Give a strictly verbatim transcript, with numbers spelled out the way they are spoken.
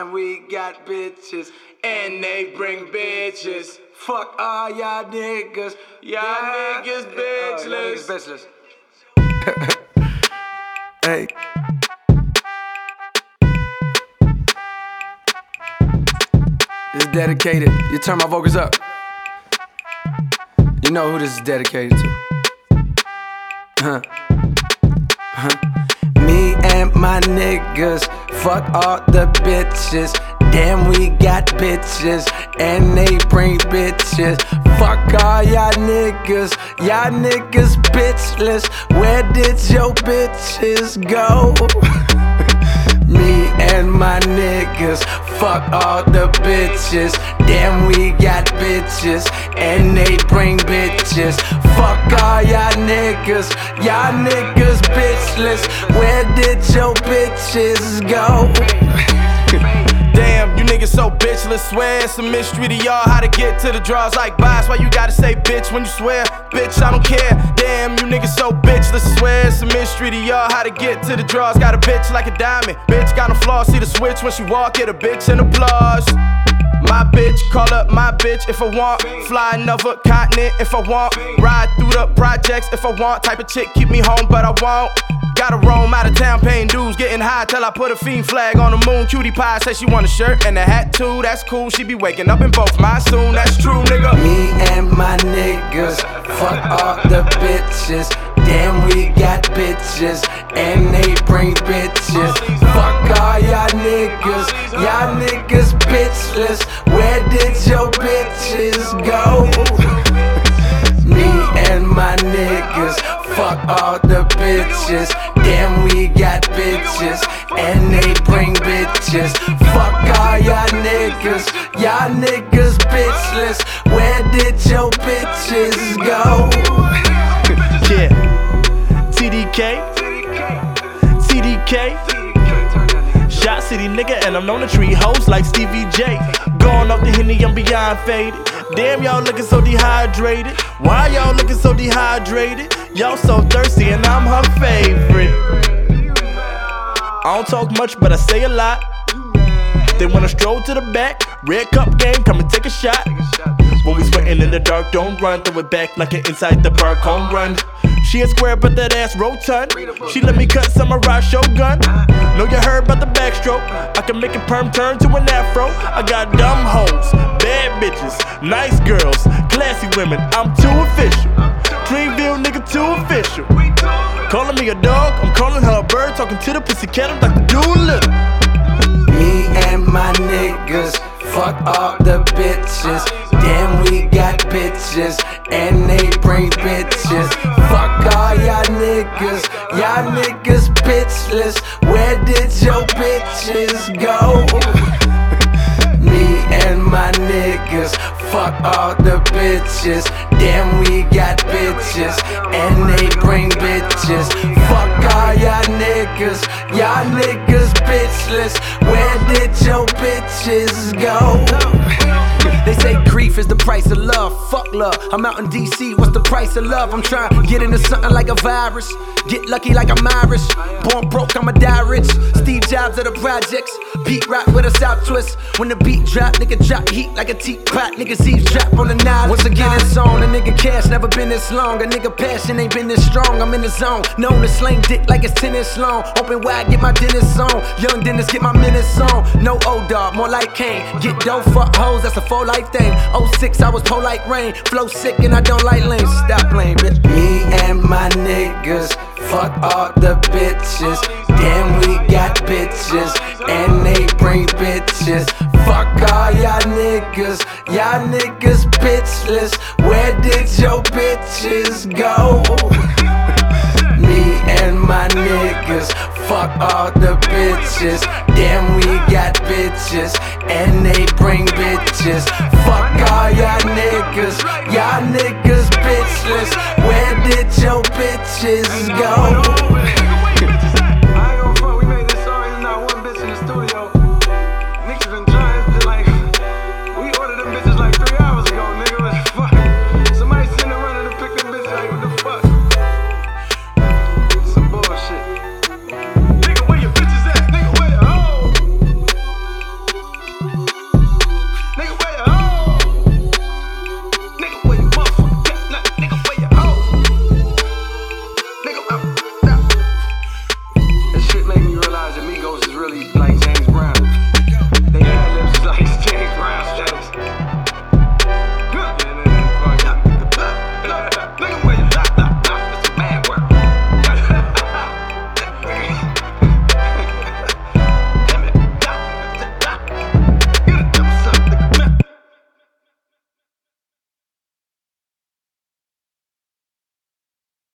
Damn, we got bitches, and they bring bitches. Fuck all y'all niggas. Y'all niggas bitchless. Uh, bitchless. Hey. This is dedicated. You turn my vocals up. You know who this is dedicated to. Huh. Huh. Me and my niggas, fuck all the bitches. Damn, we got bitches, and they bring bitches. Fuck all y'all niggas, y'all niggas bitchless. Where did your bitches go? Me and my niggas, fuck all the bitches. Damn, we got bitches, and they bring bitches. Fuck all y'all niggas, y'all niggas bitchless. Where did your bitches go? Damn, you niggas so bitchless. Swear it's a mystery to y'all how to get to the draws like boss. Why you gotta say bitch when you swear? Bitch, I don't care. Damn, you niggas so bitchless. Swear it's a mystery to y'all how to get to the draws. Got a bitch like a diamond. Bitch got no flaws. See the switch when she walk, get a bitch and applause. My bitch, call up my bitch if I want. Fly another continent if I want. Ride through the projects if I want. Type of chick keep me home but I won't. Gotta roam out of town paying dues, getting high till I put a fiend flag on the moon. Cutie pie says she want a shirt and a hat too, that's cool. She be waking up in both mine soon, that's true, nigga. Me and my niggas, fuck all the bitches. Damn, we got bitches, and they bring bitches. Fuck all y'all niggas, y'all niggas bitchless. Where did your bitches go? Me and my niggas, fuck all the bitches. Damn, we got bitches, and they bring bitches. Fuck all y'all niggas, y'all niggas bitchless. Where did your bitches go? Yeah, T D K, T D K, Shot City nigga, and I'm known to treat hoes like Stevie J. Going off the Henny, I'm beyond faded. Damn, y'all looking so dehydrated. Why y'all looking so dehydrated? Y'all so thirsty and I'm her favorite. I don't talk much, but I say a lot. They wanna stroll to the back. Red cup game, come and take a shot. When we sweating in the dark, don't run. Throw it back like an inside the park home run. She a square but that ass rotund. She let me cut samurai shogun. Know you heard about the backstroke. I can make a perm turn to an afro. I got dumb hoes, bad bitches, nice girls, classy women. I'm too official. Dreamville nigga too official. Calling me a dog, I'm calling her a bird. Talking to the pussycat, I'm Doctor Doolittle. Me and my niggas, fuck all the bitches. Damn, we got bitches, and they bring bitches. Fuck all y'all niggas, y'all niggas bitchless. Where did your bitches go? Me and my niggas, fuck all the bitches. Damn, we got bitches, and they bring bitches. Fuck all y'all niggas, y'all niggas bitchless. Where did your bitches go? They say grief is the price of love. Fuck love, I'm out in D C, what's the price of love? I'm trying to get into something like a virus. Get lucky like I'm Irish. Born broke, I'ma die rich. Steve Jobs of the projects. Pete Rock with a south twist. When the beat drop, nigga drop heat like a teapot. Niggas eavesdrop on the nine. Once again it's on. A nigga cash never been this long. A nigga passion ain't been this strong. I'm in the zone. Known to slang dick like it's tennis long. Open wide, get my dentist on. Young dentist, get my minutes on. No O-Dog, more like Kane. Get dough, fuck hoes, that's a full life thing. oh six, I was cold like rain. Flow sick and I don't like lanes. Stop playing, bitch. Me and my niggas, fuck all the bitches. Damn, we got bitches, and they bring bitches. Fuck all y'all niggas, y'all niggas bitchless. Where did your bitches go? Me and my niggas, fuck all the bitches. Damn, we got bitches, and they bring bitches. Fuck all y'all niggas, y'all niggas bitchless. Where did your bitches go?